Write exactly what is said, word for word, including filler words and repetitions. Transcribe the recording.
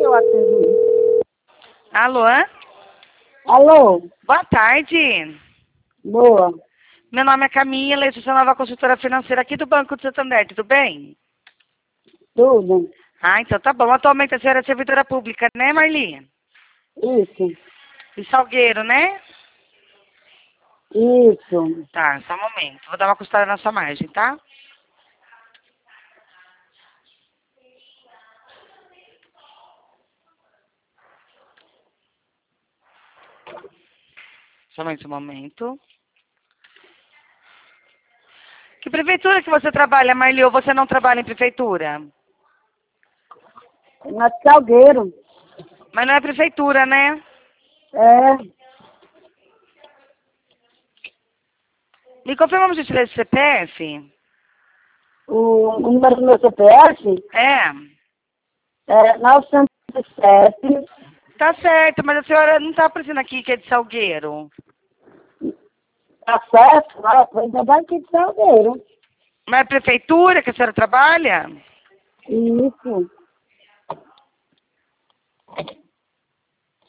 eu atendi. Alô? Alô? Boa tarde. Boa. Meu nome é Camila, eu sou nova consultora financeira aqui do Banco do Santander, tudo bem? Tudo? Ah, então tá bom. Atualmente a senhora é servidora pública, né, Marli? Isso. De Salgueiro, né? Isso. Tá, só um momento. Vou dar uma costada na sua margem, tá? Somente um momento. Que prefeitura que você trabalha, Marli, ou você não trabalha em prefeitura? Na Salgueiro. Mas não é prefeitura, né? É. Me confirma o título de C P F? O número do meu C P F É. é novecentos e sete. Tá certo, mas a senhora não tá aparecendo aqui que é de Salgueiro. Tá certo? Ah, pois é daqui de Salgueiro. Mas é prefeitura que a senhora trabalha? Isso.